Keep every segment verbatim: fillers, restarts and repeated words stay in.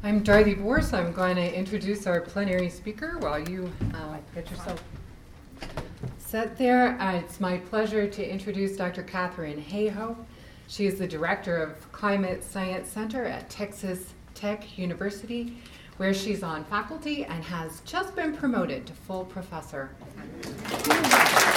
I'm Dorothy Borse. I'm going to introduce our plenary speaker while you uh, get yourself set there. Uh, it's my pleasure to introduce Doctor Katharine Hayhoe. She is the director of Climate Science Center at Texas Tech University, where she's on faculty and has just been promoted to full professor. Congratulations.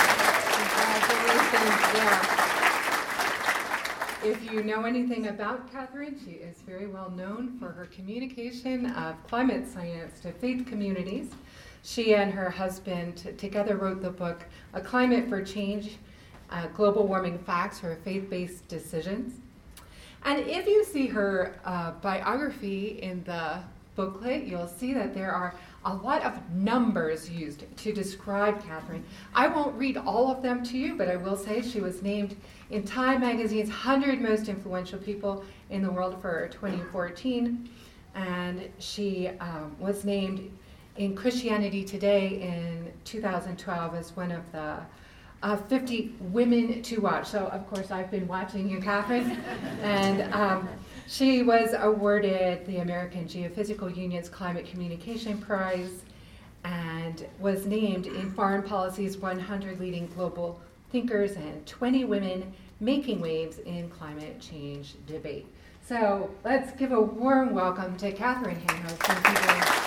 Yeah. If you know anything about Katharine, she is very well known for her communication of climate science to faith communities. She and her husband t- together wrote the book, A Climate for Change, uh, Global Warming Facts for Faith-Based Decisions. And if you see her uh, biography in the booklet, you'll see that there are a lot of numbers used to describe Katharine. I won't read all of them to you, but I will say she was named in Time Magazine's one hundred Most Influential People in the World for twenty fourteen, and she um, was named in Christianity Today in two thousand twelve as one of the uh, fifty women to watch. So, of course, I've been watching you, Katharine, and um, she was awarded the American Geophysical Union's Climate Communication Prize and was named in Foreign Policy's one hundred Leading Global Thinkers and twenty Women Making Waves in Climate Change Debate. So let's give a warm welcome to Katharine Hayhoe. Thank you very much.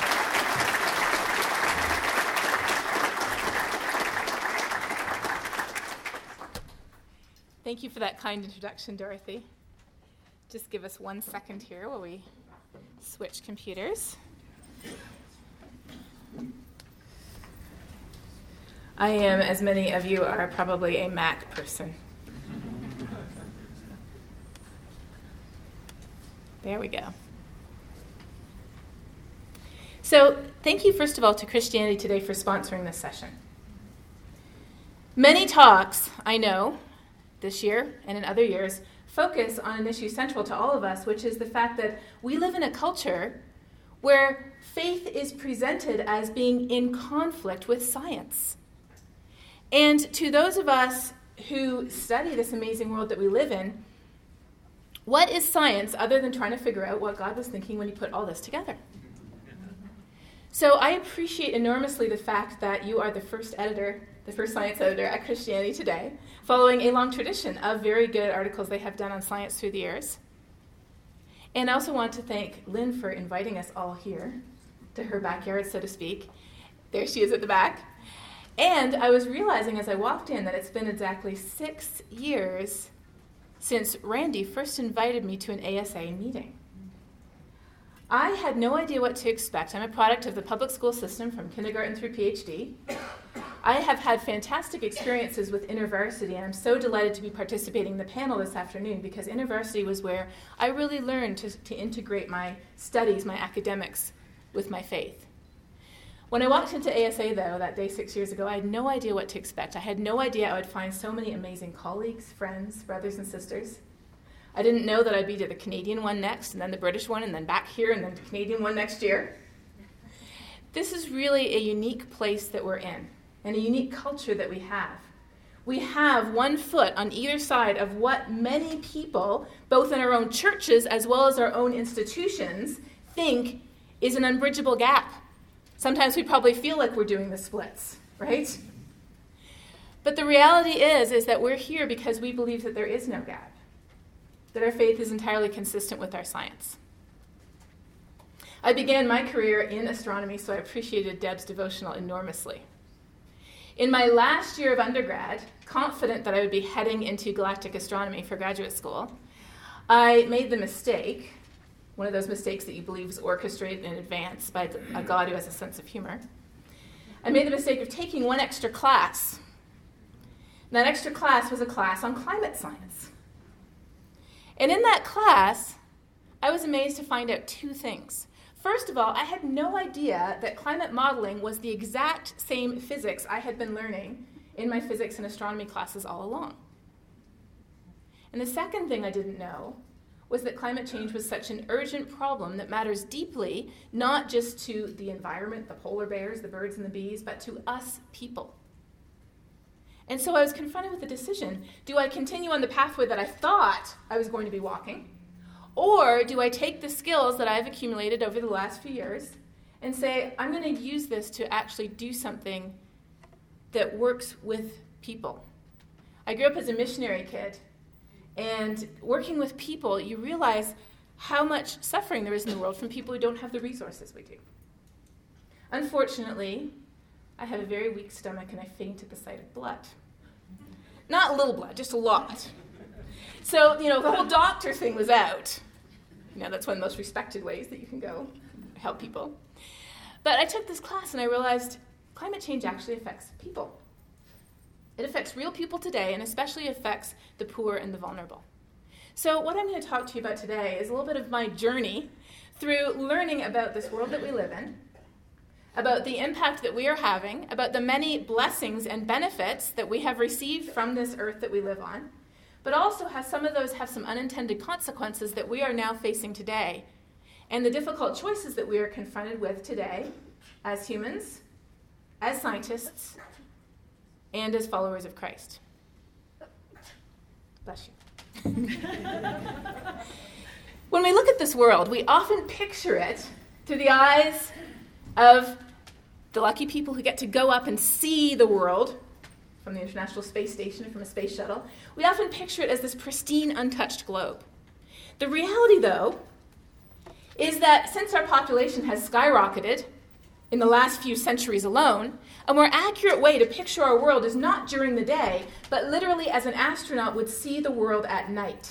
Thank you for that kind introduction, Dorothy. Just give us one second here while we switch computers. I am, as many of you are, probably a Mac person. There we go. So, thank you, first of all, to Christianity Today for sponsoring this session. Many talks, I know, this year and in other years, focus on an issue central to all of us, which is the fact that we live in a culture where faith is presented as being in conflict with science. And to those of us who study this amazing world that we live in, what is science other than trying to figure out what God was thinking when he put all this together? So I appreciate enormously the fact that you are the first editor, the first science editor at Christianity Today, following a long tradition of very good articles they have done on science through the years. And I also want to thank Lynn for inviting us all here to her backyard, so to speak. There she is at the back. And I was realizing as I walked in that it's been exactly six years since Randy first invited me to an A S A meeting. I had no idea what to expect. I'm a product of the public school system from kindergarten through PhD. I have had fantastic experiences with InterVarsity, and I'm so delighted to be participating in the panel this afternoon because InterVarsity was where I really learned to, to integrate my studies, my academics, with my faith. When I walked into A S A, though, that day six years ago, I had no idea what to expect. I had no idea I would find so many amazing colleagues, friends, brothers and sisters. I didn't know that I'd be to the Canadian one next, and then the British one, and then back here, and then the Canadian one next year. This is really a unique place that we're in, and a unique culture that we have. We have one foot on either side of what many people, both in our own churches as well as our own institutions, think is an unbridgeable gap. Sometimes we probably feel like we're doing the splits, right? But the reality is, is that we're here because we believe that there is no gap, that our faith is entirely consistent with our science. I began my career in astronomy, so I appreciated Deb's devotional enormously. In my last year of undergrad, confident that I would be heading into galactic astronomy for graduate school, I made the mistake, one of those mistakes that you believe is orchestrated in advance by a God who has a sense of humor. I made the mistake of taking one extra class. And that extra class was a class on climate science. And in that class, I was amazed to find out two things. First of all, I had no idea that climate modeling was the exact same physics I had been learning in my physics and astronomy classes all along. And the second thing I didn't know was that climate change was such an urgent problem that matters deeply, not just to the environment, the polar bears, the birds and the bees, but to us people. And so I was confronted with the decision, do I continue on the pathway that I thought I was going to be walking, Or do I take the skills that I've accumulated over the last few years and say, I'm going to use this to actually do something that works with people? I grew up as a missionary kid, and working with people, you realize how much suffering there is in the world from people who don't have the resources we do. Unfortunately, I have a very weak stomach, and I faint at the sight of blood. Not a little blood, just a lot. So, you know, the whole doctor thing was out. You know, that's one of the most respected ways that you can go help people. But I took this class, and I realized climate change actually affects people. It affects real people today, and especially affects the poor and the vulnerable. So what I'm going to talk to you about today is a little bit of my journey through learning about this world that we live in, about the impact that we are having, about the many blessings and benefits that we have received from this earth that we live on, but also how some of those have some unintended consequences that we are now facing today, and the difficult choices that we are confronted with today as humans, as scientists, and as followers of Christ. Bless you. When we look at this world, we often picture it through the eyes of the lucky people who get to go up and see the world from the International Space Station and from a space shuttle. We often picture it as this pristine, untouched globe. The reality, though, is that since our population has skyrocketed in the last few centuries alone, a more accurate way to picture our world is not during the day, but literally as an astronaut would see the world at night.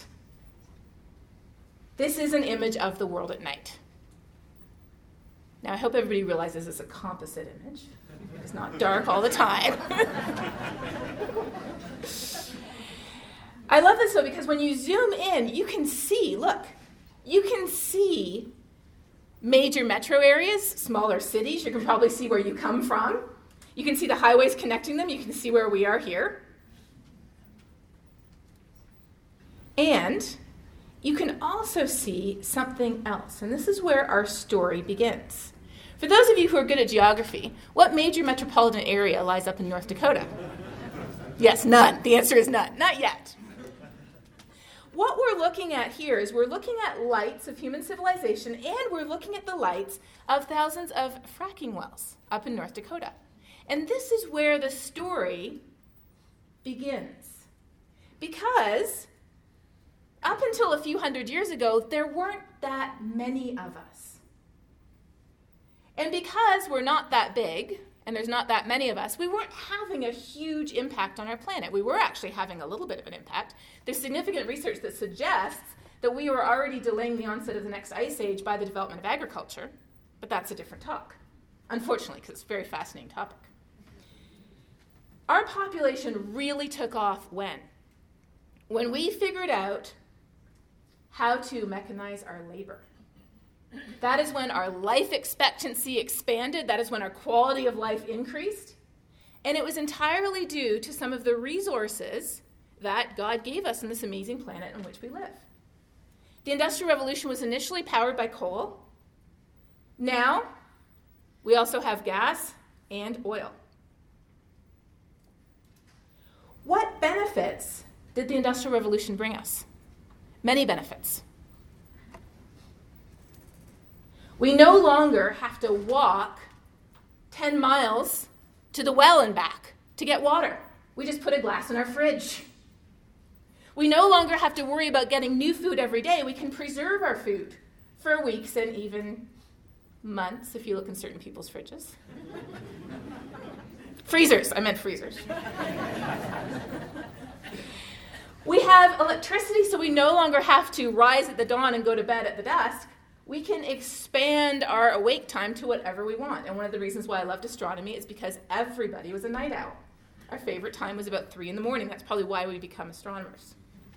This is an image of the world at night. Now, I hope everybody realizes it's a composite image. It's not dark all the time. I love this, though, because when you zoom in, you can see, look, you can see major metro areas, smaller cities. You can probably see where you come from. You can see the highways connecting them. You can see where we are here. And you can also see something else. And this is where our story begins. For those of you who are good at geography, what major metropolitan area lies up in North Dakota? Yes, none. The answer is none. Not yet. What we're looking at here is we're looking at lights of human civilization, and we're looking at the lights of thousands of fracking wells up in North Dakota. And this is where the story begins. Because up until a few hundred years ago, there weren't that many of us. And because we're not that big, and there's not that many of us, we weren't having a huge impact on our planet. We were actually having a little bit of an impact. There's significant research that suggests that we were already delaying the onset of the next ice age by the development of agriculture, but that's a different talk, unfortunately, because it's a very fascinating topic. Our population really took off when? When we figured out how to mechanize our labor. That is when our life expectancy expanded. That is when our quality of life increased. And it was entirely due to some of the resources that God gave us in this amazing planet on which we live. The Industrial Revolution was initially powered by coal. Now, we also have gas and oil. What benefits did the Industrial Revolution bring us? Many benefits. We no longer have to walk ten miles to the well and back to get water. We just put a glass in our fridge. We no longer have to worry about getting new food every day. We can preserve our food for weeks and even months if you look in certain people's fridges. Freezers, I meant freezers. We have electricity, so we no longer have to rise at the dawn and go to bed at the dusk. We can expand our awake time to whatever we want. And one of the reasons why I loved astronomy is because everybody was a night owl. Our favorite time was about three in the morning. That's probably why we become astronomers.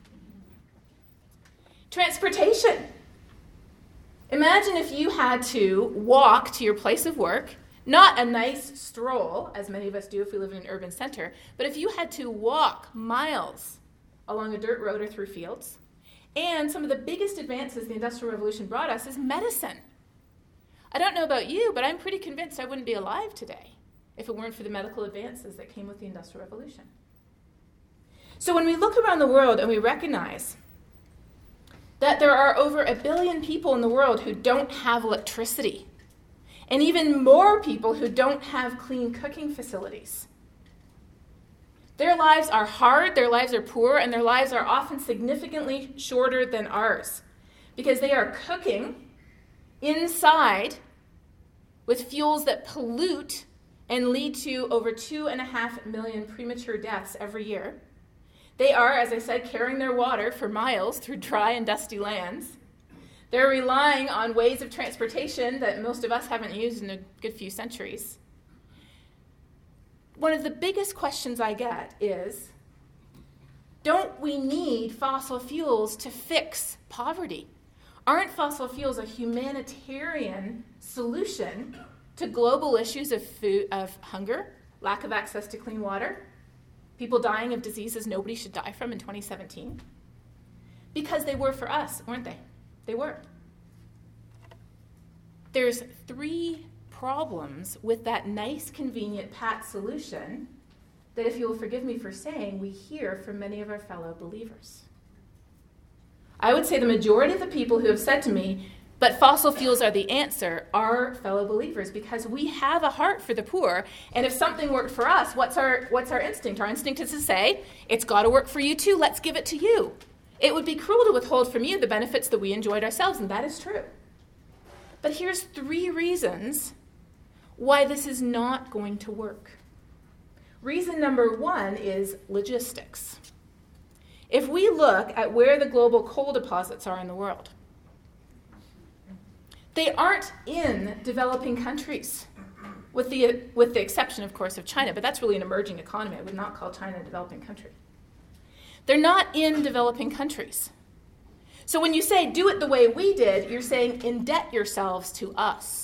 Transportation. Imagine if you had to walk to your place of work, not a nice stroll, as many of us do if we live in an urban center, but if you had to walk miles along a dirt road or through fields. And some of the biggest advances the Industrial Revolution brought us is medicine. I don't know about you, but I'm pretty convinced I wouldn't be alive today if it weren't for the medical advances that came with the Industrial Revolution. So when we look around the world and we recognize that there are over a billion people in the world who don't have electricity, and even more people who don't have clean cooking facilities. Their lives are hard, their lives are poor, and their lives are often significantly shorter than ours because they are cooking inside with fuels that pollute and lead to over two and a half million premature deaths every year. They are, as I said, carrying their water for miles through dry and dusty lands. They're relying on ways of transportation that most of us haven't used in a good few centuries. One of the biggest questions I get is, don't we need fossil fuels to fix poverty? Aren't fossil fuels a humanitarian solution to global issues of food, of hunger, lack of access to clean water, people dying of diseases nobody should die from in twenty seventeen? Because they were for us, weren't they? They were. There's three problems with that nice, convenient, pat solution that, if you will forgive me for saying, we hear from many of our fellow believers. I would say the majority of the people who have said to me, but fossil fuels are the answer, are fellow believers, because we have a heart for the poor, and if something worked for us, what's our, what's our instinct? Our instinct is to say, it's got to work for you too, let's give it to you. It would be cruel to withhold from you the benefits that we enjoyed ourselves, and that is true. But here's three reasons why this is not going to work. Reason number one is logistics. If we look at where the global coal deposits are in the world, they aren't in developing countries, with the, with the exception, of course, of China, but that's really an emerging economy. I would not call China a developing country. They're not in developing countries. So when you say, do it the way we did, you're saying, indebt yourselves to us.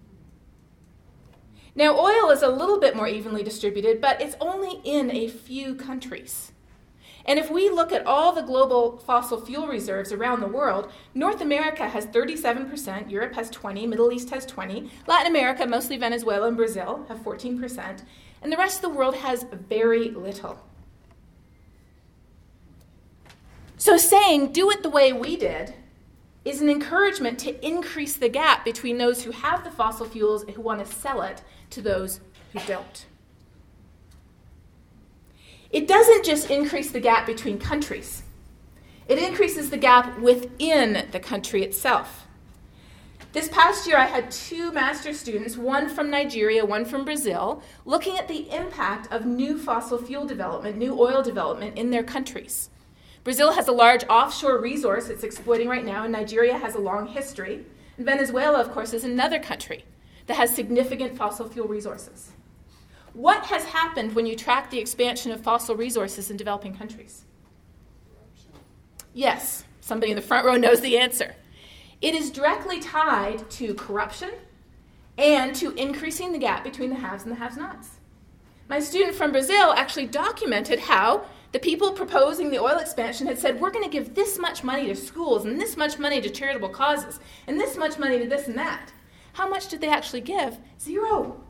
Now, oil is a little bit more evenly distributed, but it's only in a few countries. And if we look at all the global fossil fuel reserves around the world, North America has thirty-seven percent, Europe has twenty, Middle East has twenty, Latin America, mostly Venezuela and Brazil, have fourteen percent, and the rest of the world has very little. So saying, do it the way we did, is an encouragement to increase the gap between those who have the fossil fuels and who want to sell it to those who don't. It doesn't just increase the gap between countries. It increases the gap within the country itself. This past year, I had two master's students, one from Nigeria, one from Brazil, looking at the impact of new fossil fuel development, new oil development in their countries. Brazil has a large offshore resource it's exploiting right now, and Nigeria has a long history. And Venezuela, of course, is another country that has significant fossil fuel resources. What has happened when you track the expansion of fossil resources in developing countries? Yes, somebody in the front row knows the answer. It is directly tied to corruption and to increasing the gap between the haves and the have-nots. My student from Brazil actually documented how the people proposing the oil expansion had said, we're going to give this much money to schools and this much money to charitable causes and this much money to this and that. How much did they actually give? Zero.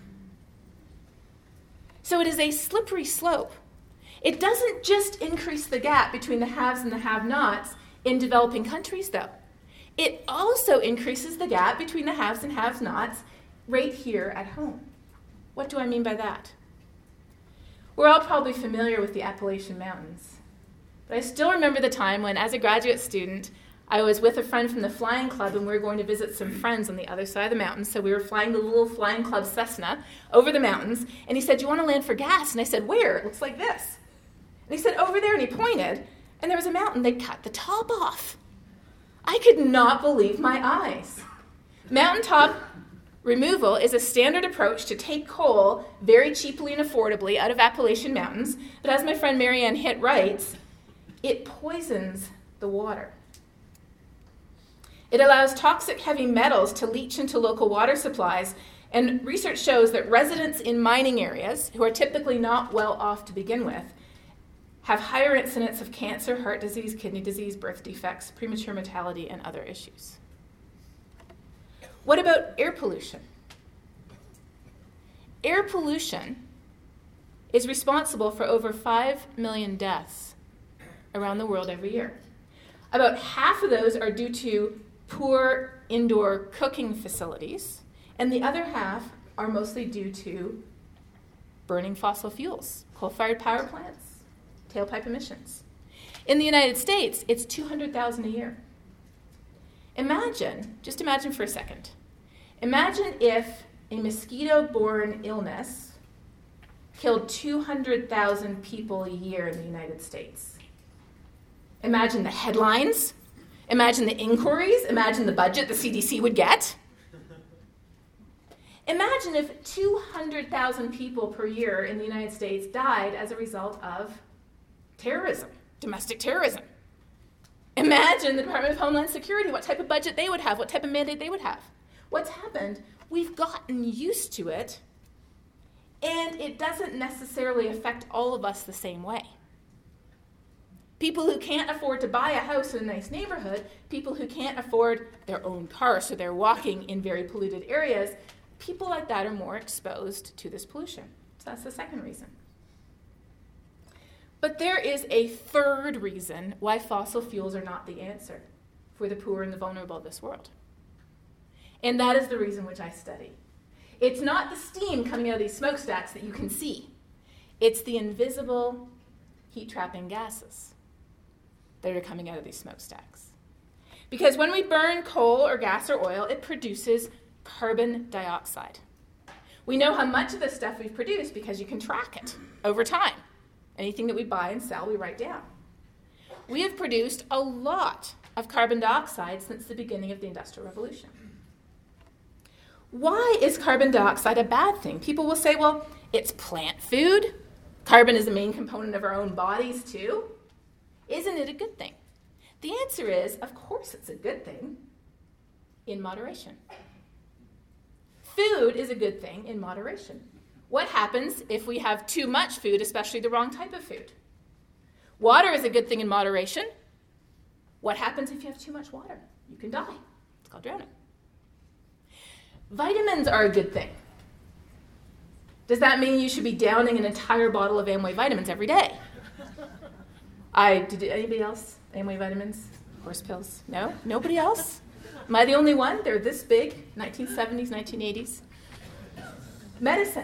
So it is a slippery slope. It doesn't just increase the gap between the haves and the have-nots in developing countries, though. It also increases the gap between the haves and have-nots right here at home. What do I mean by that? We're all probably familiar with the Appalachian Mountains. But I still remember the time when, as a graduate student, I was with a friend from the flying club, and we were going to visit some friends on the other side of the mountains. So we were flying the little flying club Cessna over the mountains, and he said, do you want to land for gas? And I said, where? It looks like this. And he said, over there, and he pointed, and there was a mountain. They'd cut the top off. I could not believe my eyes. Mountaintop removal is a standard approach to take coal very cheaply and affordably out of Appalachian mountains, but as my friend Marianne Hitt writes, it poisons the water. It allows toxic heavy metals to leach into local water supplies, and research shows that residents in mining areas, who are typically not well off to begin with, have higher incidence of cancer, heart disease, kidney disease, birth defects, premature mortality, and other issues. What about air pollution? Air pollution is responsible for over five million deaths around the world every year. About half of those are due to poor indoor cooking facilities, and the other half are mostly due to burning fossil fuels, coal-fired power plants, tailpipe emissions. In the United States, it's two hundred thousand a year. Imagine, just imagine for a second, imagine if a mosquito-borne illness killed two hundred thousand people a year in the United States. Imagine the headlines, imagine the inquiries, imagine the budget the C D C would get. Imagine if two hundred thousand people per year in the United States died as a result of terrorism, domestic terrorism. Imagine the Department of Homeland Security, what type of budget they would have, what type of mandate they would have. What's happened? We've gotten used to it, and it doesn't necessarily affect all of us the same way. People who can't afford to buy a house in a nice neighborhood, people who can't afford their own car, so they're walking in very polluted areas, people like that are more exposed to this pollution. So that's the second reason. But there is a third reason why fossil fuels are not the answer for the poor and the vulnerable of this world. And that is the reason which I study. It's not the steam coming out of these smokestacks that you can see. It's the invisible heat-trapping gases that are coming out of these smokestacks. Because when we burn coal or gas or oil, it produces carbon dioxide. We know how much of this stuff we've produced because you can track it over time. Anything that we buy and sell, we write down. We have produced a lot of carbon dioxide since the beginning of the Industrial Revolution. Why is carbon dioxide a bad thing? People will say, well, it's plant food. Carbon is a main component of our own bodies, too. Isn't it a good thing? The answer is, of course it's a good thing, in moderation. Food is a good thing in moderation. What happens if we have too much food, especially the wrong type of food? Water is a good thing in moderation. What happens if you have too much water? You can die. It's called drowning. Vitamins are a good thing. Does that mean you should be downing an entire bottle of Amway vitamins every day? I did anybody else? Amway vitamins? Horse pills? No? Nobody else? Am I the only one? They're this big, nineteen seventies, nineteen eighties. Medicine.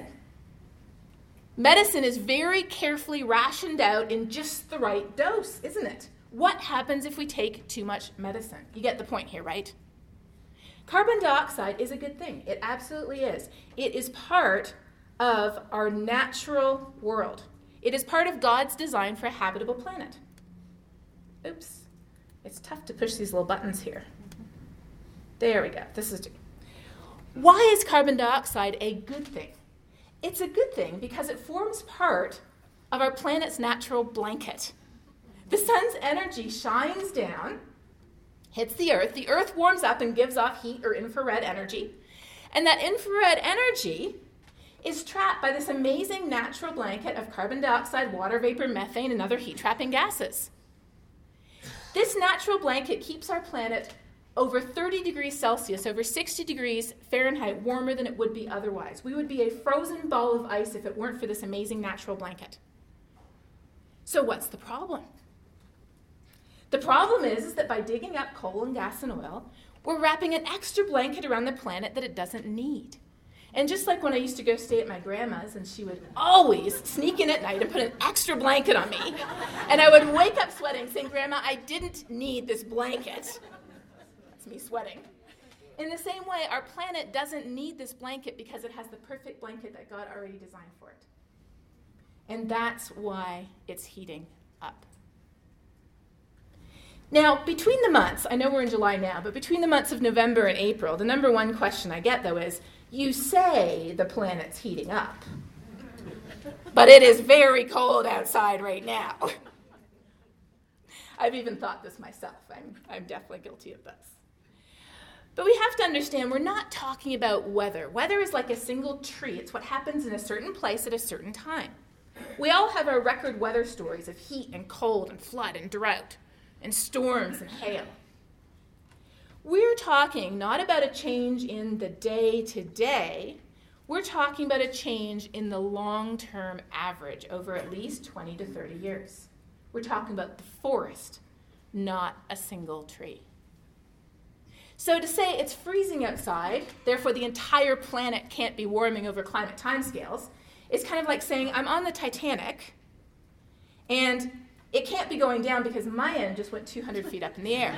Medicine is very carefully rationed out in just the right dose, isn't it? What happens if we take too much medicine? You get the point here, right? Carbon dioxide is a good thing. It absolutely is. It is part of our natural world. It is part of God's design for a habitable planet. Oops. It's tough to push these little buttons here. There we go. This is. Why is carbon dioxide a good thing? It's a good thing because it forms part of our planet's natural blanket. The sun's energy shines down, hits the earth. The earth warms up and gives off heat or infrared energy. And that infrared energy is trapped by this amazing natural blanket of carbon dioxide, water vapor, methane, and other heat-trapping gases. This natural blanket keeps our planet over thirty degrees Celsius, over sixty degrees Fahrenheit warmer than it would be otherwise. We would be a frozen ball of ice if it weren't for this amazing natural blanket. So what's the problem? The problem is, is that by digging up coal and gas and oil, we're wrapping an extra blanket around the planet that it doesn't need. And just like when I used to go stay at my grandma's, and she would always sneak in at night and put an extra blanket on me, and I would wake up sweating, saying, Grandma, I didn't need this blanket. That's me sweating. In the same way, our planet doesn't need this blanket because it has the perfect blanket that God already designed for it. And that's why it's heating up. Now, between the months, I know we're in July now, but between the months of November and April, the number one question I get, though, is, you say the planet's heating up, but it is very cold outside right now. I've even thought this myself. I'm, I'm definitely guilty of this. But we have to understand we're not talking about weather. Weather is like a single tree. It's what happens in a certain place at a certain time. We all have our record weather stories of heat and cold and flood and drought and storms and hail. We're talking not about a change in the day-to-day. We're talking about a change in the long-term average over at least twenty to thirty years. We're talking about the forest Not a single tree. So to say it's freezing outside, therefore the entire planet can't be warming over climate timescales, is kind of like saying I'm on the Titanic and it can't be going down because my end just went two hundred feet up in the air.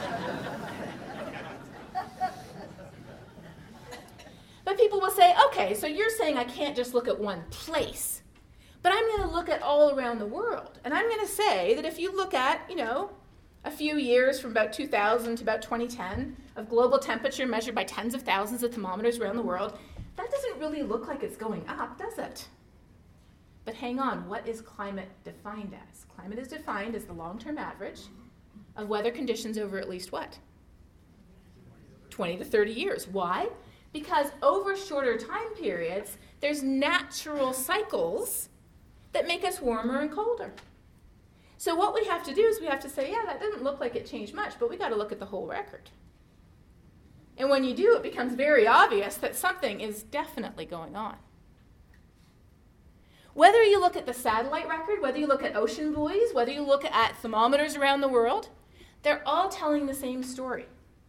But people will say, okay, so you're saying I can't just look at one place, but I'm going to look at all around the world. And I'm going to say that if you look at, you know, a few years from about two thousand to about twenty ten of global temperature measured by tens of thousands of thermometers around the world, that doesn't really look like it's going up, does it? But hang on, what is climate defined as? Climate is defined as the long-term average of weather conditions over at least what? twenty to thirty years. Why? Because over shorter time periods, there's natural cycles that make us warmer and colder. So what we have to do is we have to say, yeah, that doesn't look like it changed much, but we got to look at the whole record. And when you do, it becomes very obvious that something is definitely going on. Whether you look at the satellite record, whether you look at ocean buoys, whether you look at thermometers around the world, they're all telling the same story.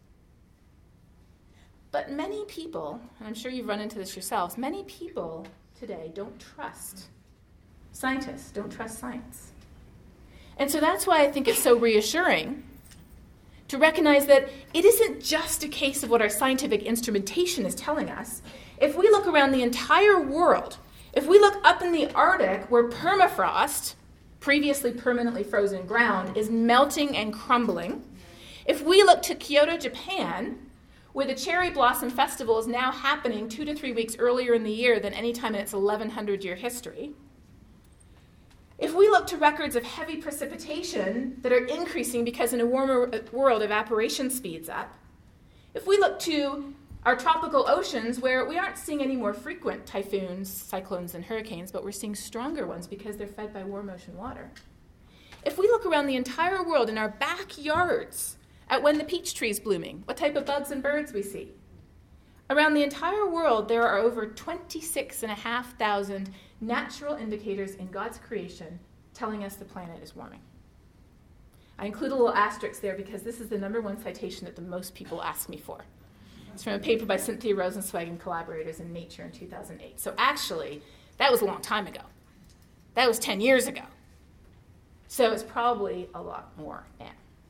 But many people, and I'm sure you've run into this yourselves, many people today don't trust scientists, don't trust science. And so that's why I think it's so reassuring to recognize that it isn't just a case of what our scientific instrumentation is telling us. If we look around the entire world, if we look up in the Arctic where permafrost, previously permanently frozen ground, is melting and crumbling, if we look to Kyoto, Japan, where the Cherry Blossom Festival is now happening two to three weeks earlier in the year than any time in its eleven hundred year history, if we look to records of heavy precipitation that are increasing because in a warmer world evaporation speeds up, if we look to our tropical oceans where we aren't seeing any more frequent typhoons, cyclones, and hurricanes, but we're seeing stronger ones because they're fed by warm ocean water. If we look around the entire world in our backyards at when the peach tree is blooming, what type of bugs and birds we see. Around the entire world, there are over twenty-six thousand five hundred natural indicators in God's creation telling us the planet is warming. I include a little asterisk there because this is the number one citation that the most people ask me for. It's from a paper by Cynthia Rosenzweig and collaborators in Nature in two thousand eight. So actually, that was a long time ago. That was ten years ago. So it's probably a lot more now.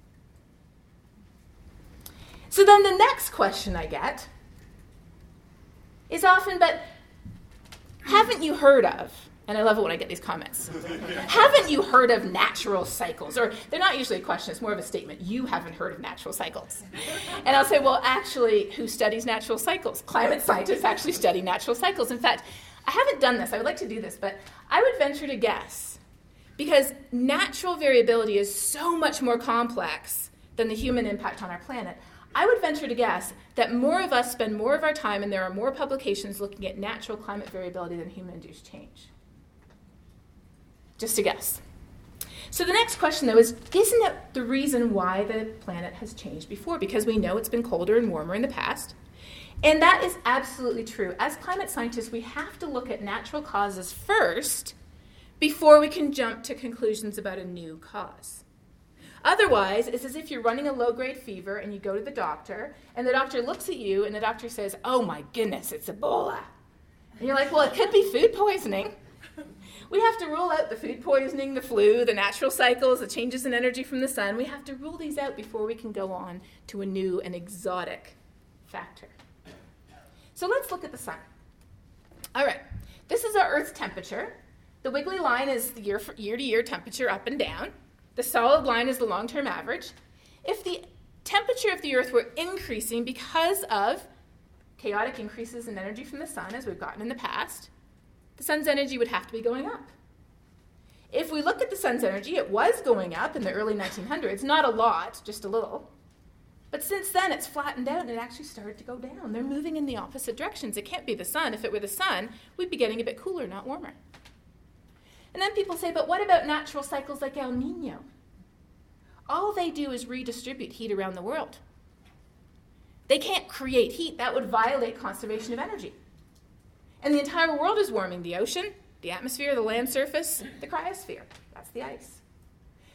So then the next question I get is often, but haven't you heard of, and I love it when I get these comments, haven't you heard of natural cycles? Or they're not usually a question, it's more of a statement, you haven't heard of natural cycles. And I'll say, well, actually, who studies natural cycles? Climate scientists actually study natural cycles. In fact, I haven't done this, I would like to do this, but I would venture to guess, because natural variability is so much more complex than the human impact on our planet, I would venture to guess that more of us spend more of our time, and there are more publications looking at natural climate variability than human-induced change. Just a guess. So the next question, though, is, isn't it the reason why the planet has changed before? Because we know it's been colder and warmer in the past. And that is absolutely true. As climate scientists, we have to look at natural causes first before we can jump to conclusions about a new cause. Otherwise, it's as if you're running a low-grade fever and you go to the doctor, and the doctor looks at you and the doctor says, oh my goodness, it's Ebola. And you're like, well, it could be food poisoning. We have to rule out the food poisoning, the flu, the natural cycles, the changes in energy from the sun. We have to rule these out before we can go on to a new and exotic factor. So let's look at the sun. All right, this is our Earth's temperature. The wiggly line is the year, year-to-year temperature up and down. The solid line is the long-term average. If the temperature of the Earth were increasing because of chaotic increases in energy from the sun, as we've gotten in the past, the sun's energy would have to be going up. If we look at the sun's energy, it was going up in the early nineteen hundreds, not a lot, just a little. But since then, it's flattened out and it actually started to go down. They're moving in the opposite directions. It can't be the sun. If it were the sun, we'd be getting a bit cooler, not warmer. And then people say, but what about natural cycles like El Nino? All they do is redistribute heat around the world. They can't create heat. That would violate conservation of energy. And the entire world is warming: the ocean, the atmosphere, the land surface, the cryosphere. That's the ice.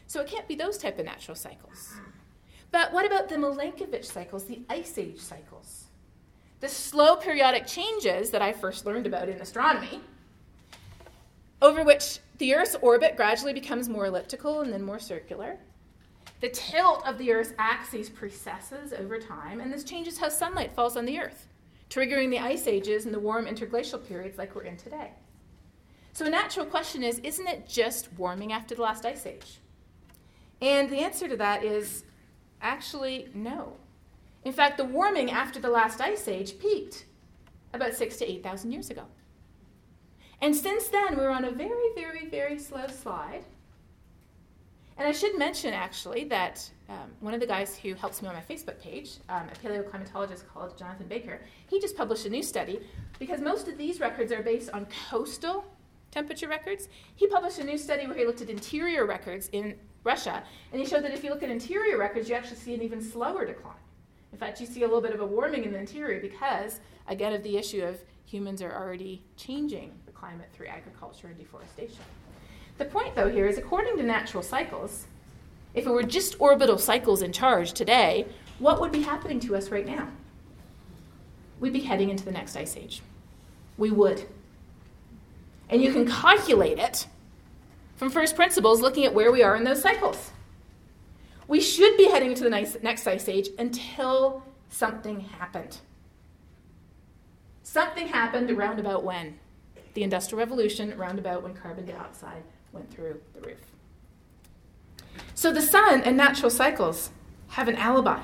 So it can't be those type of natural cycles. But what about the Milankovitch cycles, the Ice Age cycles? The slow periodic changes that I first learned about in astronomy, over which the Earth's orbit gradually becomes more elliptical and then more circular. The tilt of the Earth's axis precesses over time, and this changes how sunlight falls on the Earth, triggering the ice ages and the warm interglacial periods like we're in today. So a natural question is, isn't it just warming after the last ice age? And the answer to that is actually no. In fact, the warming after the last ice age peaked about six to eight thousand years ago. And since then, we're on a very, very, very slow slide. And I should mention, actually, that um, one of the guys who helps me on my Facebook page, um, a paleoclimatologist called Jonathan Baker, he just published a new study, because most of these records are based on coastal temperature records. He published a new study where he looked at interior records in Russia, and he showed that if you look at interior records, you actually see an even slower decline. In fact, you see a little bit of a warming in the interior because, again, of the issue of humans are already changing the climate through agriculture and deforestation. The point, though, here is according to natural cycles, if it were just orbital cycles in charge today, what would be happening to us right now? We'd be heading into the next ice age. We would. And you can calculate it from first principles looking at where we are in those cycles. We should be heading into the next ice age until something happened. Something happened around about when? The Industrial Revolution, around about when carbon dioxide went through the roof. So the sun and natural cycles have an alibi.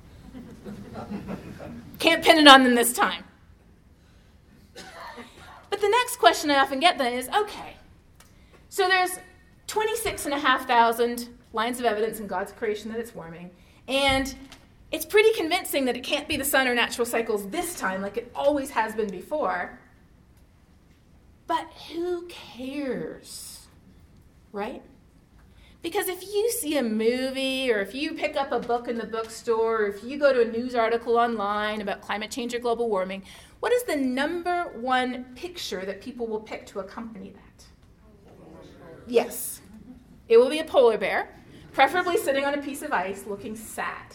Can't pin it on them this time. But the next question I often get then is, okay, so there's twenty-six and a half thousand lines of evidence in God's creation that it's warming, and it's pretty convincing that it can't be the sun or natural cycles this time like it always has been before. But who cares, right? Because if you see a movie, or if you pick up a book in the bookstore, or if you go to a news article online about climate change or global warming, what is the number one picture that people will pick to accompany that? Yes. It will be a polar bear, preferably sitting on a piece of ice looking sad.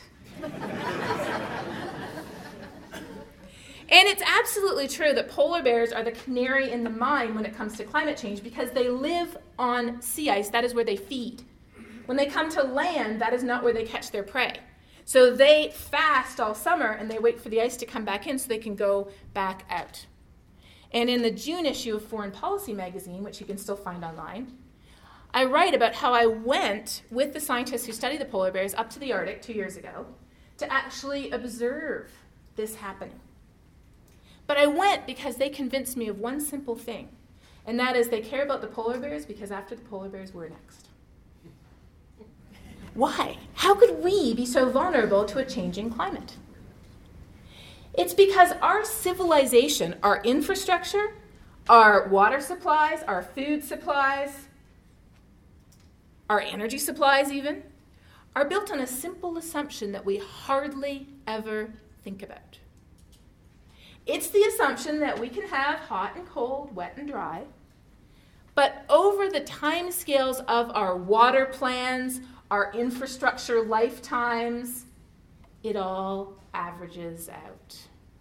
And it's absolutely true that polar bears are the canary in the mine when it comes to climate change because they live on sea ice. That is where they feed. When they come to land, that is not where they catch their prey. So they fast all summer and they wait for the ice to come back in so they can go back out. And in the June issue of Foreign Policy magazine, which you can still find online, I write about how I went with the scientists who study the polar bears up to the Arctic two years ago to actually observe this happening. But I went because they convinced me of one simple thing, and that is they care about the polar bears because after the polar bears, we're next. Why? How could we be so vulnerable to a changing climate? It's because our civilization, our infrastructure, our water supplies, our food supplies, our energy supplies even, are built on a simple assumption that we hardly ever think about. It's the assumption that we can have hot and cold, wet and dry, but over the time scales of our water plans, our infrastructure lifetimes, it all averages out.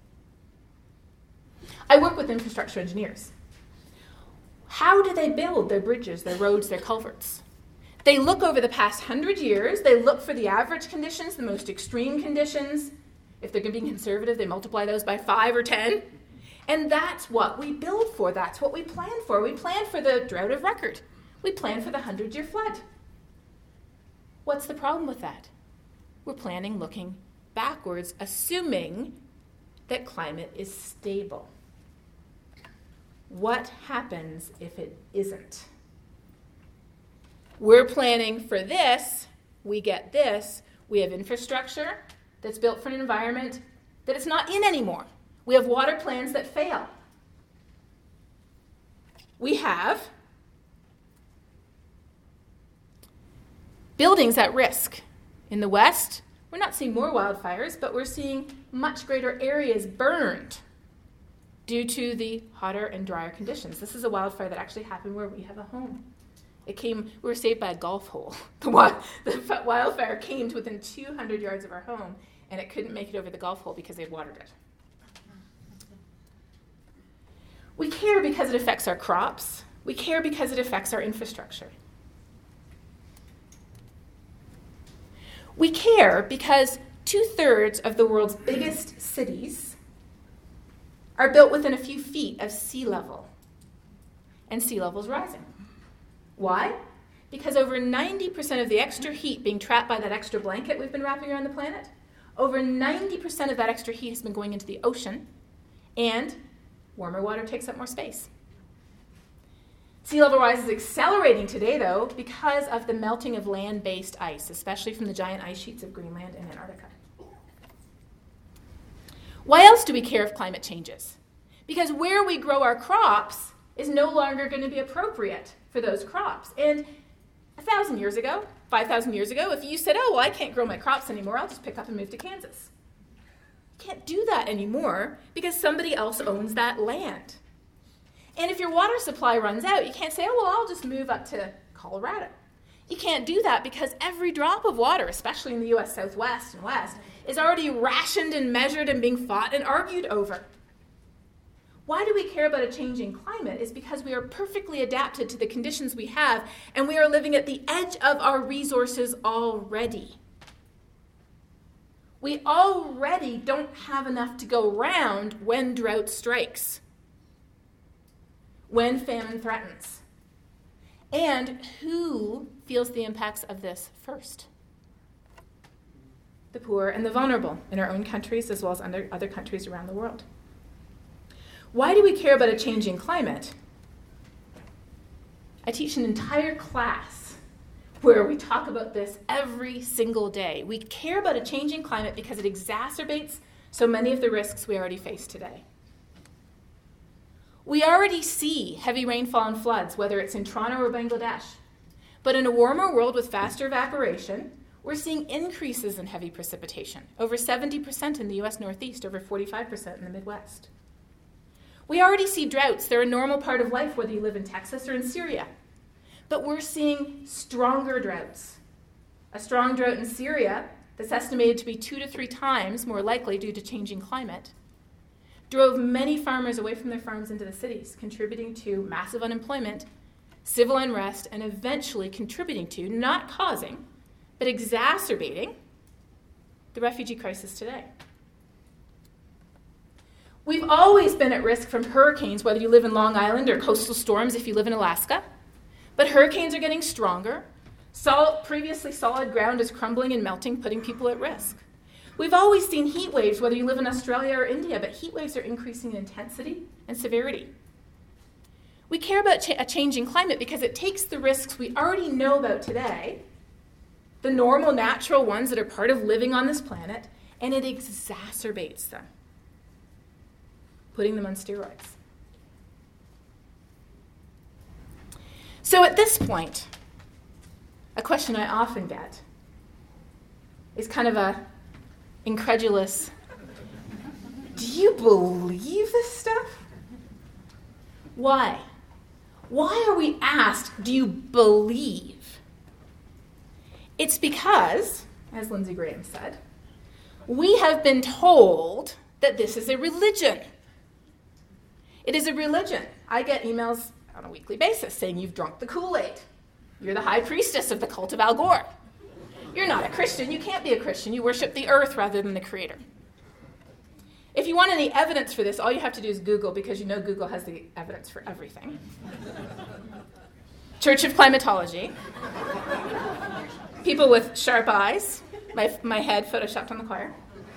I work with infrastructure engineers. How do they build their bridges, their roads, their culverts? They look over the past hundred years, they look for the average conditions, the most extreme conditions. If they're going to be conservative, they multiply those by five or ten. And that's what we build for. That's what we plan for. We plan for the drought of record. We plan for the hundred-year flood. What's the problem with that? We're planning looking backwards, assuming that climate is stable. What happens if it isn't? We're planning for this, we get this, we have infrastructure that's built for an environment that it's not in anymore. We have water plans that fail. We have buildings at risk. In the West, we're not seeing more wildfires, but we're seeing much greater areas burned due to the hotter and drier conditions. This is a wildfire that actually happened where we have a home. It came, we were saved by a golf hole. The, wi- the wildfire came to within two hundred yards of our home, and it couldn't make it over the golf hole because they'd watered it. We care because it affects our crops. We care because it affects our infrastructure. We care because two-thirds of the world's biggest cities are built within a few feet of sea level, and sea level is rising. Why? Because over ninety percent of the extra heat being trapped by that extra blanket we've been wrapping around the planet, over ninety percent of that extra heat has been going into the ocean, and warmer water takes up more space. Sea level rise is accelerating today, though, because of the melting of land-based ice, especially from the giant ice sheets of Greenland and Antarctica. Why else do we care if climate changes? Because where we grow our crops is no longer going to be appropriate for those crops. And a thousand years ago, five thousand years ago, if you said, oh, well, I can't grow my crops anymore, I'll just pick up and move to Kansas. You can't do that anymore because somebody else owns that land. And if your water supply runs out, you can't say, oh, well, I'll just move up to Colorado. You can't do that because every drop of water, especially in the U S Southwest and West, is already rationed and measured and being fought and argued over. Why do we care about a changing climate? Is because we are perfectly adapted to the conditions we have, and we are living at the edge of our resources already. We already don't have enough to go round when drought strikes, when famine threatens. And who feels the impacts of this first? The poor and the vulnerable in our own countries as well as under other countries around the world. Why do we care about a changing climate? I teach an entire class where we talk about this every single day. We care about a changing climate because it exacerbates so many of the risks we already face today. We already see heavy rainfall and floods, whether it's in Toronto or Bangladesh. But in a warmer world with faster evaporation, we're seeing increases in heavy precipitation, over seventy percent in the U S Northeast, over forty-five percent in the Midwest. We already see droughts. They're a normal part of life, whether you live in Texas or in Syria. But we're seeing stronger droughts. A strong drought in Syria that's estimated to be two to three times more likely due to changing climate drove many farmers away from their farms into the cities, contributing to massive unemployment, civil unrest, and eventually contributing to, not causing, but exacerbating the refugee crisis today. We've always been at risk from hurricanes, whether you live in Long Island or coastal storms if you live in Alaska. But hurricanes are getting stronger. Sol- previously solid ground is crumbling and melting, putting people at risk. We've always seen heat waves, whether you live in Australia or India, but heat waves are increasing in intensity and severity. We care about cha- a changing climate because it takes the risks we already know about today, the normal, natural ones that are part of living on this planet, and it exacerbates them, putting them on steroids. So at this point, a question I often get is kind of a incredulous, do you believe this stuff? Why? Why are we asked, do you believe? It's because, as Lindsey Graham said, we have been told that this is a religion. It is a religion. I get emails on a weekly basis saying you've drunk the Kool-Aid. You're the high priestess of the cult of Al Gore. You're not a Christian. You can't be a Christian. You worship the earth rather than the Creator. If you want any evidence for this, all you have to do is Google, because you know Google has the evidence for everything. Church of Climatology. People with sharp eyes. My, my head photoshopped on the choir.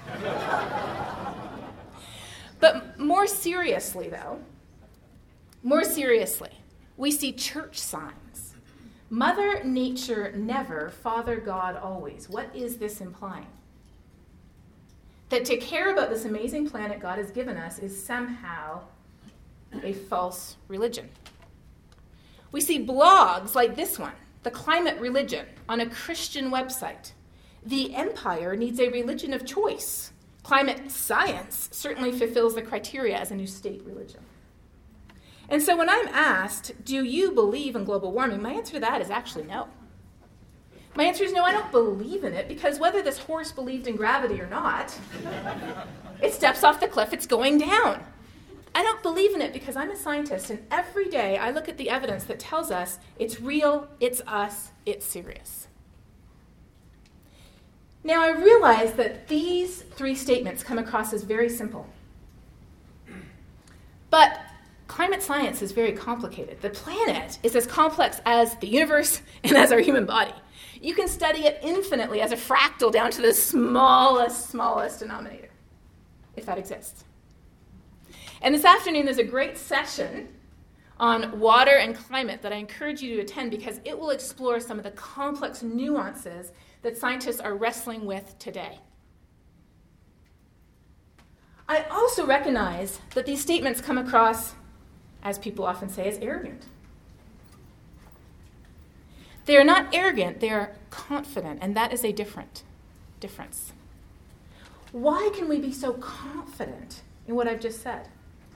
But more seriously, though, more seriously, we see church signs. Mother Nature never, Father God always. What is this implying? That to care about this amazing planet God has given us is somehow a false religion. We see blogs like this one, The Climate Religion, on a Christian website. The empire needs a religion of choice. Climate science certainly fulfills the criteria as a new state religion. And so when I'm asked, do you believe in global warming, my answer to that is actually no. My answer is no, I don't believe in it, because whether this horse believed in gravity or not, it steps off the cliff, it's going down. I don't believe in it because I'm a scientist, and every day I look at the evidence that tells us it's real, it's us, it's serious. Now, I realize that these three statements come across as very simple. But climate science is very complicated. The planet is as complex as the universe and as our human body. You can study it infinitely as a fractal down to the smallest, smallest denominator, if that exists. And this afternoon, there's a great session on water and climate that I encourage you to attend because it will explore some of the complex nuances that scientists are wrestling with today. I also recognize that these statements come across, as people often say, as arrogant. They are not arrogant, they are confident, and that is a different difference. Why can we be so confident in what I've just said?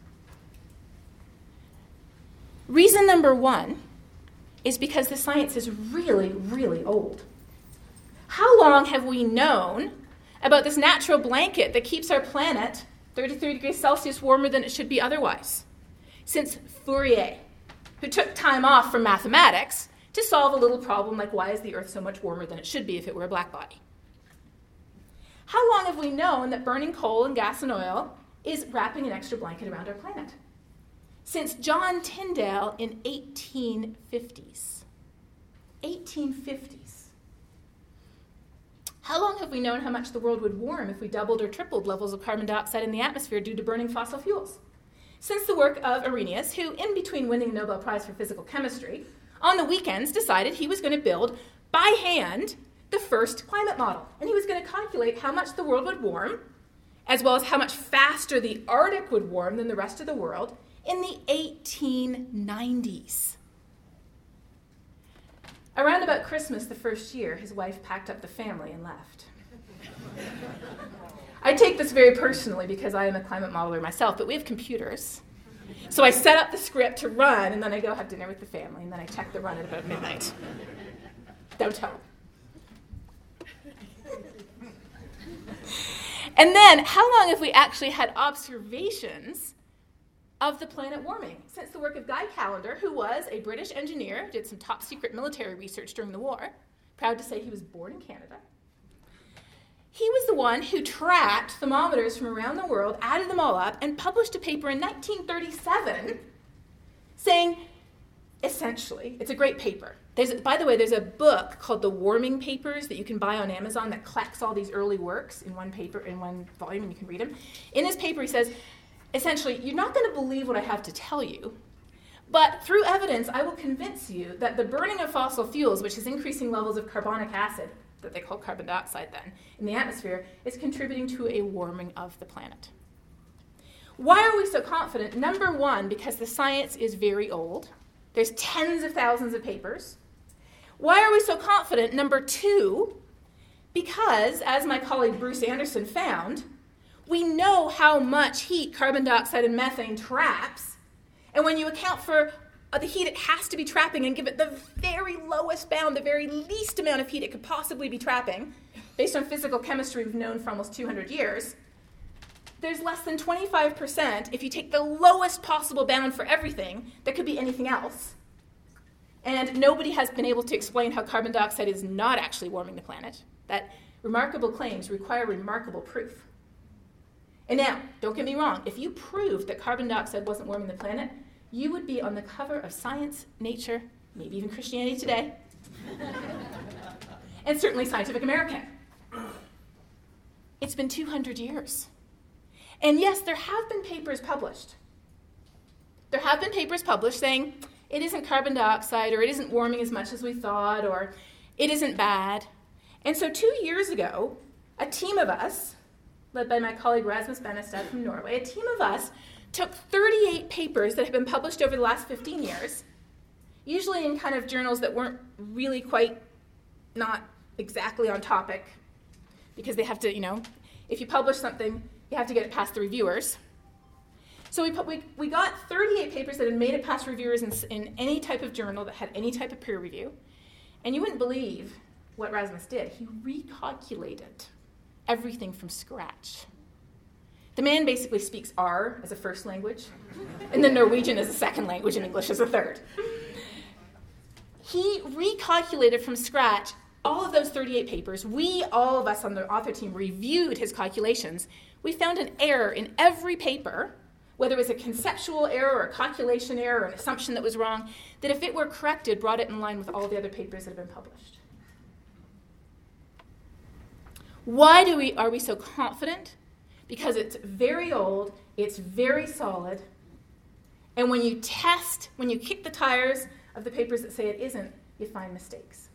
Reason number one is because the science is really, really old. How long have we known about this natural blanket that keeps our planet thirty-three degrees Celsius warmer than it should be otherwise? Since Fourier, who took time off from mathematics to solve a little problem like why is the Earth so much warmer than it should be if it were a black body? How long have we known that burning coal and gas and oil is wrapping an extra blanket around our planet? Since John Tyndall in eighteen fifties. eighteen fifties. How long have we known how much the world would warm if we doubled or tripled levels of carbon dioxide in the atmosphere due to burning fossil fuels? Since the work of Arrhenius, who, in between winning the Nobel Prize for Physical Chemistry, on the weekends decided he was going to build, by hand, the first climate model. And he was going to calculate how much the world would warm, as well as how much faster the Arctic would warm than the rest of the world, in the eighteen nineties. Around about Christmas the first year, his wife packed up the family and left. I take this very personally because I am a climate modeler myself, but we have computers. So I set up the script to run, and then I go have dinner with the family, and then I check the run at about midnight. Don't tell them. And then, how long have we actually had observations of the planet warming? Since the work of Guy Callendar, who was a British engineer, did some top secret military research during the war, proud to say he was born in Canada. He was the one who tracked thermometers from around the world, added them all up, and published a paper in nineteen thirty-seven saying, essentially, it's a great paper. There's, by the way, there's a book called The Warming Papers that you can buy on Amazon that collects all these early works in one paper, in one volume, and you can read them. In his paper, he says, essentially, you're not going to believe what I have to tell you, but through evidence, I will convince you that the burning of fossil fuels, which is increasing levels of carbonic acid, that they call carbon dioxide then, in the atmosphere, is contributing to a warming of the planet. Why are we so confident? Number one, because the science is very old. There's tens of thousands of papers. Why are we so confident? Number two, because, as my colleague Bruce Anderson found, we know how much heat carbon dioxide and methane traps, and when you account for the heat it has to be trapping and give it the very lowest bound, the very least amount of heat it could possibly be trapping, based on physical chemistry we've known for almost two hundred years, there's less than twenty-five percent if you take the lowest possible bound for everything that could be anything else. And nobody has been able to explain how carbon dioxide is not actually warming the planet. That remarkable claims require remarkable proof. And now, don't get me wrong, if you proved that carbon dioxide wasn't warming the planet, you would be on the cover of Science, Nature, maybe even Christianity Today, and certainly Scientific American. It's been two hundred years. And yes, there have been papers published. There have been papers published saying it isn't carbon dioxide, or it isn't warming as much as we thought, or it isn't bad. And so two years ago, a team of us, led by my colleague Rasmus Benestad from Norway, a team of us took thirty-eight papers that have been published over the last fifteen years, usually in kind of journals that weren't really quite not exactly on topic, because they have to, you know, if you publish something, you have to get it past the reviewers. So we, put, we, we got thirty-eight papers that had made it past reviewers in, in any type of journal that had any type of peer review. And you wouldn't believe what Rasmus did. He recalculated everything from scratch. The man basically speaks R as a first language, and then Norwegian as a second language, and English as a third. He recalculated from scratch all of those thirty-eight papers. We, all of us on the author team, reviewed his calculations. We found an error in every paper, whether it was a conceptual error or a calculation error or an assumption that was wrong, that if it were corrected, brought it in line with all the other papers that have been published. Why do we, are we so confident? Because it's very old, it's very solid, and when you test, when you kick the tires of the papers that say it isn't, you find mistakes.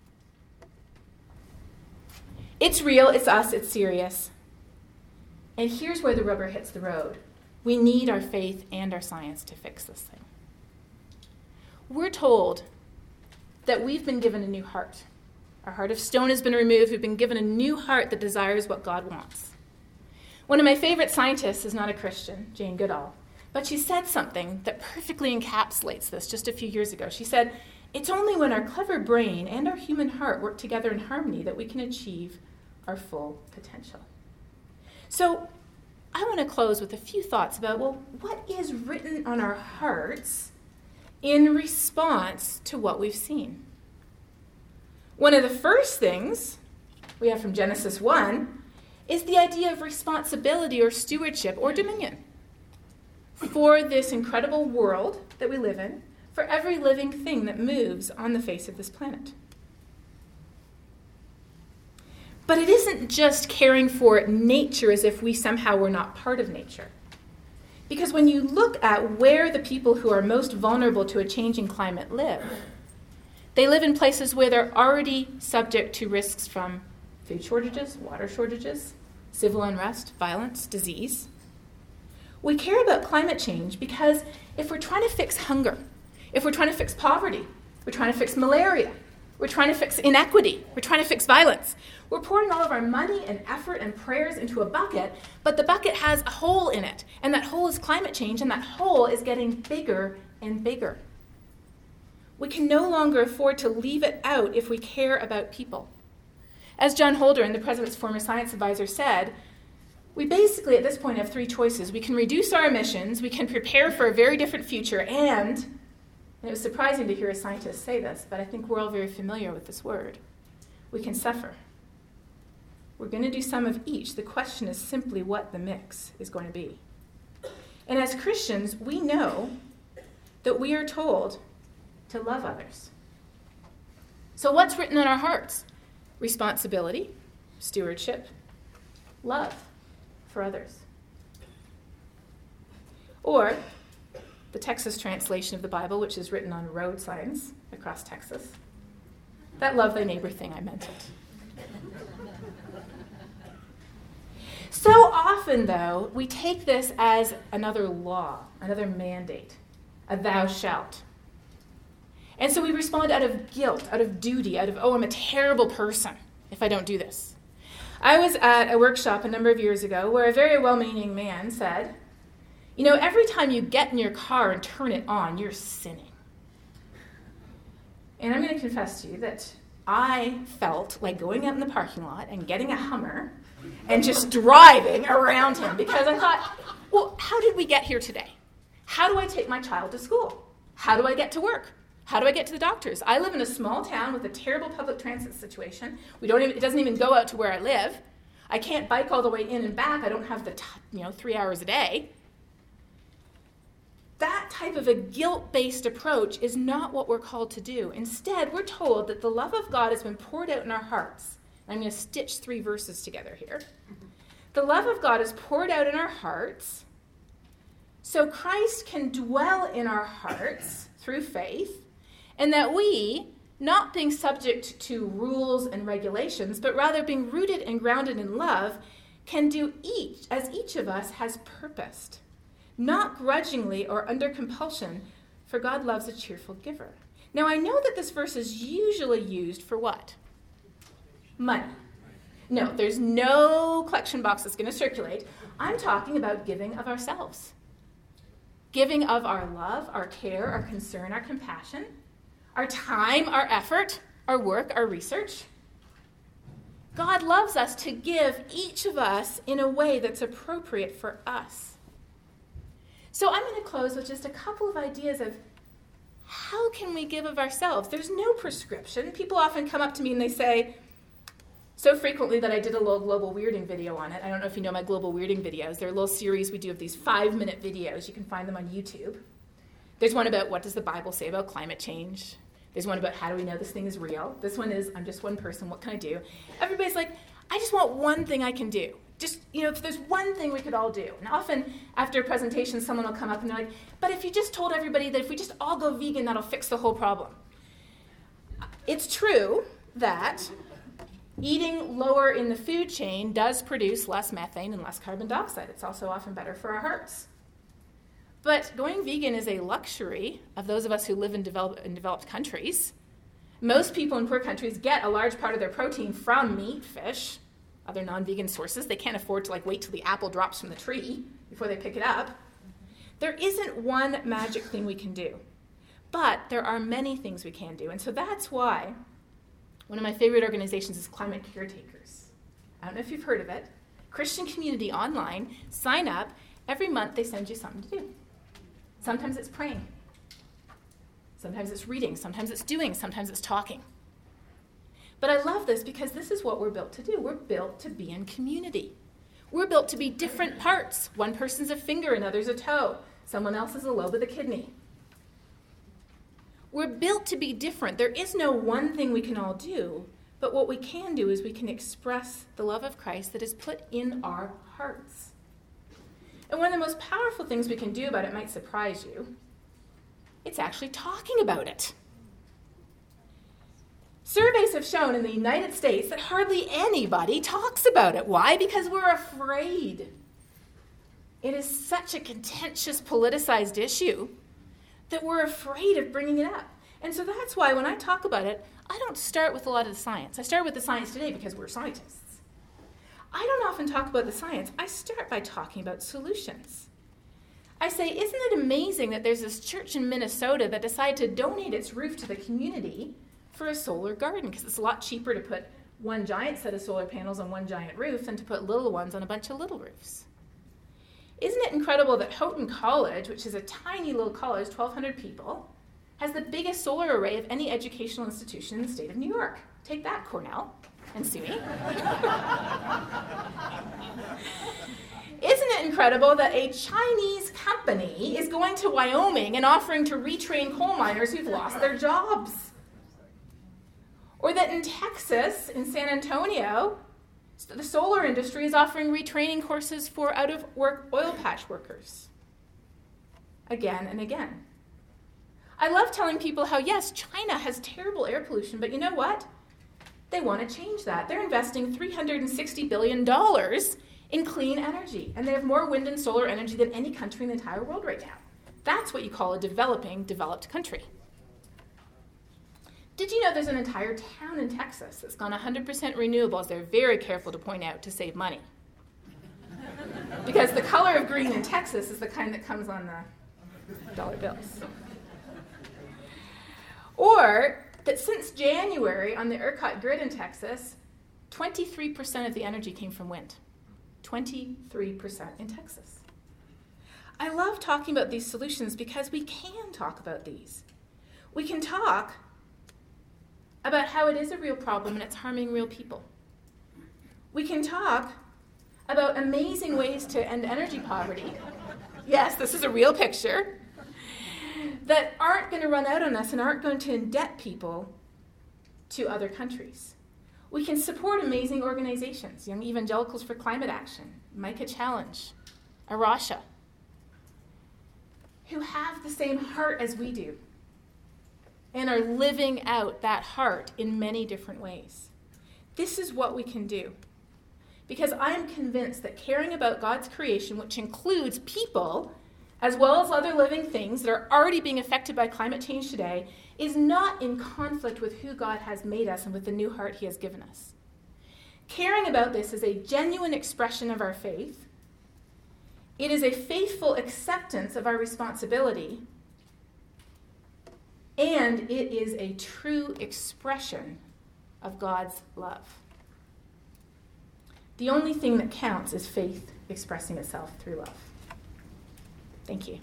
It's real, it's us, it's serious. And here's where the rubber hits the road. We need our faith and our science to fix this thing. We're told that we've been given a new heart. Our heart of stone has been removed. We've been given a new heart that desires what God wants. One of my favorite scientists is not a Christian, Jane Goodall, but she said something that perfectly encapsulates this just a few years ago. She said, "It's only when our clever brain and our human heart work together in harmony that we can achieve our full potential." So I want to close with a few thoughts about, well, what is written on our hearts in response to what we've seen? One of the first things we have from Genesis one is the idea of responsibility or stewardship or dominion for this incredible world that we live in, for every living thing that moves on the face of this planet. But it isn't just caring for nature as if we somehow were not part of nature. Because when you look at where the people who are most vulnerable to a changing climate live, they live in places where they're already subject to risks from food shortages, water shortages, civil unrest, violence, disease. We care about climate change because if we're trying to fix hunger, if we're trying to fix poverty, we're trying to fix malaria, we're trying to fix inequity, we're trying to fix violence, we're pouring all of our money and effort and prayers into a bucket, but the bucket has a hole in it, and that hole is climate change, and that hole is getting bigger and bigger. We can no longer afford to leave it out if we care about people. As John Holdren, the president's former science advisor, said, we basically at this point have three choices. We can reduce our emissions, we can prepare for a very different future, and, and it was surprising to hear a scientist say this, but I think we're all very familiar with this word, we can suffer. We're going to do some of each. The question is simply what the mix is going to be. And as Christians, we know that we are told to love others. So what's written in our hearts? Responsibility, stewardship, love for others. Or the Texas translation of the Bible, which is written on road signs across Texas. That love thy neighbor thing, I meant it. So often, though, we take this as another law, another mandate, a thou shalt. And so we respond out of guilt, out of duty, out of, oh, I'm a terrible person if I don't do this. I was at a workshop a number of years ago where a very well-meaning man said, you know, every time you get in your car and turn it on, you're sinning. And I'm going to confess to you that I felt like going out in the parking lot and getting a Hummer and just driving around him because I thought, well, how did we get here today? How do I take my child to school? How do I get to work? How do I get to the doctors? I live in a small town with a terrible public transit situation. We don't even, it doesn't even go out to where I live. I can't bike all the way in and back. I don't have the, t- you know, three hours a day. That type of a guilt-based approach is not what we're called to do. Instead, we're told that the love of God has been poured out in our hearts. I'm going to stitch three verses together here. The love of God is poured out in our hearts so Christ can dwell in our hearts through faith, and that we, not being subject to rules and regulations, but rather being rooted and grounded in love, can do each as each of us has purposed, not grudgingly or under compulsion, for God loves a cheerful giver. Now, I know that this verse is usually used for what? Money. No, there's no collection box that's going to circulate. I'm talking about giving of ourselves. giving of our love, our care, our concern, our compassion, our time, our effort, our work, our research. God loves us to give each of us in a way that's appropriate for us. So I'm going to close with just a couple of ideas of how can we give of ourselves? There's no prescription. People often come up to me and they say, so frequently that I did a little global weirding video on it. I don't know if you know my global weirding videos. They're a little series we do of these five-minute videos. You can find them on YouTube. There's one about what does the Bible say about climate change. There's one about how do we know this thing is real. This one is I'm just one person, what can I do? Everybody's like, I just want one thing I can do. Just, you know, if there's one thing we could all do. And often after a presentation, someone will come up and they're like, but if you just told everybody that if we just all go vegan, that'll fix the whole problem. It's true that eating lower in the food chain does produce less methane and less carbon dioxide. It's also often better for our hearts. But going vegan is a luxury of those of us who live in, develop, in developed countries. Most people in poor countries get a large part of their protein from meat, fish, other non-vegan sources. They can't afford to like wait till the apple drops from the tree before they pick it up. There isn't one magic thing we can do, but there are many things we can do. And so that's why one of my favorite organizations is Climate Caretakers. I don't know if you've heard of it. Christian community online. Sign up. Every month they send you something to do. Sometimes it's praying. Sometimes it's reading. Sometimes it's doing. Sometimes it's talking. But I love this because this is what we're built to do. We're built to be in community. We're built to be different parts. One person's a finger, another's a toe. Someone else is a lobe of the kidney. We're built to be different. There is no one thing we can all do, but what we can do is we can express the love of Christ that is put in our hearts. And one of the most powerful things we can do about it might surprise you. It's actually talking about it. Surveys have shown in the United States that hardly anybody talks about it. Why? Because we're afraid. It is such a contentious, politicized issue that we're afraid of bringing it up. And so that's why when I talk about it, I don't start with a lot of the science. I start with the science today because we're scientists. I don't often talk about the science. I start by talking about solutions. I say, isn't it amazing that there's this church in Minnesota that decided to donate its roof to the community for a solar garden, because it's a lot cheaper to put one giant set of solar panels on one giant roof than to put little ones on a bunch of little roofs. Isn't it incredible that Houghton College, which is a tiny little college, twelve hundred people, has the biggest solar array of any educational institution in the state of New York? Take that, Cornell and S U N Y. Isn't it incredible that a Chinese company is going to Wyoming and offering to retrain coal miners who've lost their jobs? Or that in Texas, in San Antonio, the solar industry is offering retraining courses for out-of-work oil patch workers. Again and again. I love telling people how, yes, China has terrible air pollution, but you know what? They want to change that. They're investing three hundred sixty billion dollars in clean energy, and they have more wind and solar energy than any country in the entire world right now. That's what you call a developing, developed country. Did you know there's an entire town in Texas that's gone one hundred percent renewables? They're very careful to point out to save money. Because the color of green in Texas is the kind that comes on the dollar bills. Or that since January on the ERCOT grid in Texas, twenty-three percent of the energy came from wind. twenty-three percent in Texas. I love talking about these solutions because we can talk about these. We can talk about how it is a real problem and it's harming real people. We can talk about amazing ways to end energy poverty. Yes, this is a real picture. That aren't going to run out on us and aren't going to indebt people to other countries. We can support amazing organizations, Young Evangelicals for Climate Action, Micah Challenge, Arasha, who have the same heart as we do and are living out that heart in many different ways. This is what we can do. Because I am convinced that caring about God's creation, which includes people, as well as other living things that are already being affected by climate change today, is not in conflict with who God has made us and with the new heart he has given us. Caring about this is a genuine expression of our faith It is a faithful acceptance of our responsibility, and it is a true expression of God's love. The only thing that counts is faith expressing itself through love. Thank you.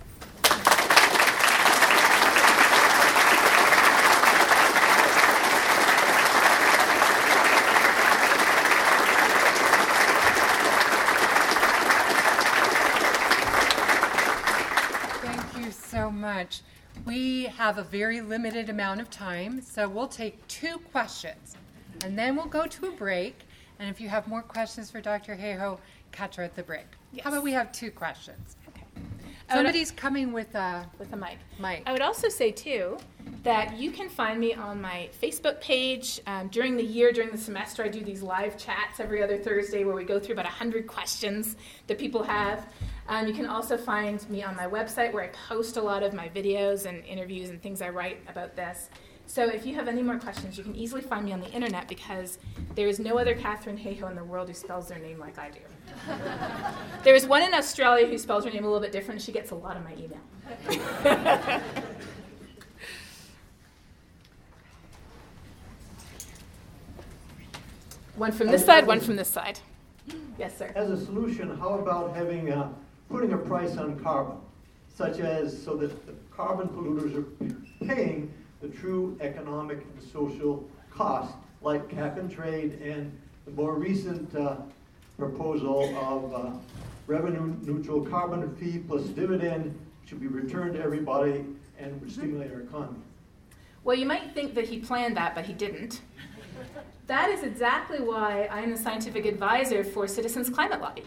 So much. We have a very limited amount of time, so we'll take two questions, and then we'll go to a break. And if you have more questions for Doctor Hayhoe, catch her at the break. Yes. How about we have two questions? Okay. Somebody's coming with a with a mic. mic. I would also say too that you can find me on my Facebook page. Um, during the year, during the semester, I do these live chats every other Thursday where we go through about one hundred questions that people have. Um, you can also find me on my website where I post a lot of my videos and interviews and things I write about this. So if you have any more questions, you can easily find me on the internet because there is no other Katharine Hayhoe in the world who spells their name like I do. There is one in Australia who spells her name a little bit different. She gets a lot of my email. One from this side, one from this side. Yes, sir. As a solution, how about having uh, putting a price on carbon, such as so that the carbon polluters are paying the true economic and social cost, like cap and trade, and the more recent uh, proposal of uh, revenue-neutral carbon fee plus dividend should be returned to everybody and would stimulate our economy. Well, you might think that he planned that, but he didn't. That is exactly why I am the scientific advisor for Citizens Climate Lobby.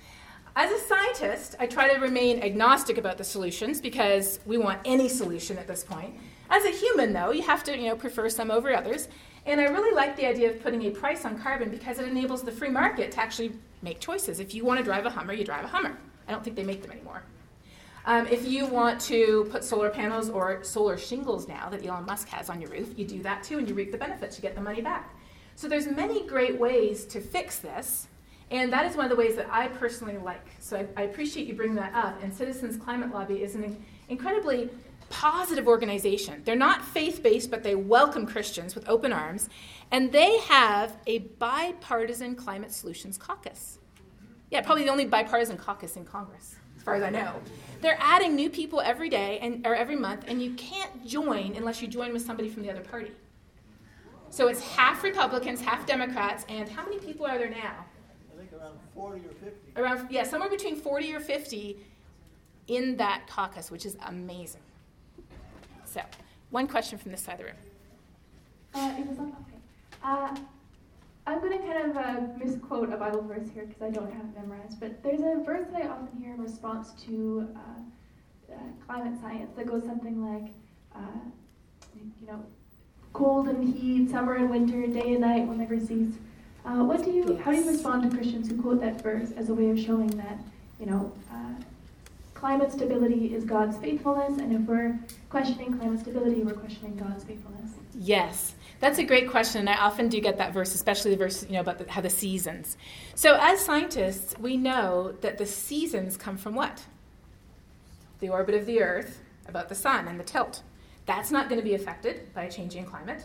As a scientist, I try to remain agnostic about the solutions because we want any solution at this point. As a human, though, you have to, you know, prefer some over others. And I really like the idea of putting a price on carbon because it enables the free market to actually make choices. If you want to drive a Hummer, you drive a Hummer. I don't think they make them anymore. Um, if you want to put solar panels or solar shingles now that Elon Musk has on your roof, you do that too and you reap the benefits. You get the money back. So there's many great ways to fix this, and that is one of the ways that I personally like. So I, I appreciate you bringing that up, and Citizens Climate Lobby is an incredibly positive organization. They're not faith-based, but they welcome Christians with open arms, and they have a bipartisan climate solutions caucus. Yeah, probably the only bipartisan caucus in Congress, as far as I know. They're adding new people every day and or every month, and you can't join unless you join with somebody from the other party. So it's half Republicans, half Democrats, and how many people are there now? I think around forty or fifty. Around, yeah, somewhere between forty or fifty in that caucus, which is amazing. So, one question from this side of the room. Uh, it was on, okay. Uh, I'm going to kind of uh, misquote a Bible verse here because I don't have it memorized, but there's a verse that I often hear in response to uh, uh, climate science that goes something like, uh, you know, cold and heat, summer and winter, day and night will never cease. Uh, what do you? Yes. How do you respond to Christians who quote that verse as a way of showing that, you know, uh, climate stability is God's faithfulness, and if we're questioning climate stability, we're questioning God's faithfulness? Yes, that's a great question, and I often do get that verse, especially the verse, you know, about the, how the seasons. So as scientists, we know that the seasons come from what? The orbit of the Earth about the sun and the tilt. That's not going to be affected by a changing climate.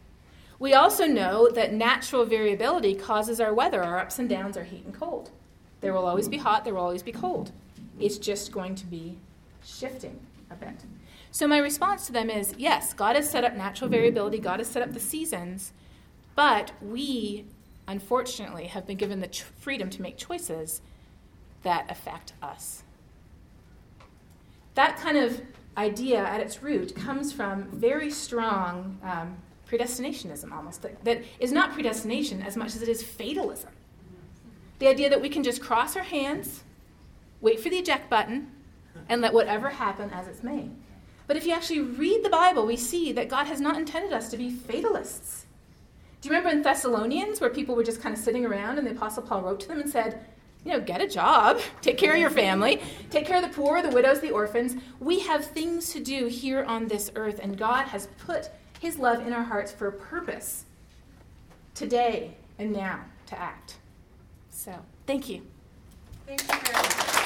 We also know that natural variability causes our weather, our ups and downs, our heat and cold. There will always be hot, there will always be cold. It's just going to be shifting a bit. So my response to them is, yes, God has set up natural variability, God has set up the seasons, but we, unfortunately, have been given the ch- freedom to make choices that affect us. That kind of idea at its root comes from very strong um, predestinationism almost, that, that is not predestination as much as it is fatalism. The idea that we can just cross our hands, wait for the eject button, and let whatever happen as it's may. But if you actually read the Bible, we see that God has not intended us to be fatalists. Do you remember in Thessalonians where people were just kind of sitting around and the Apostle Paul wrote to them and said, you know, get a job, take care of your family, take care of the poor, the widows, the orphans. We have things to do here on this earth, and God has put his love in our hearts for a purpose today and now to act. So, thank you. Thank you very much.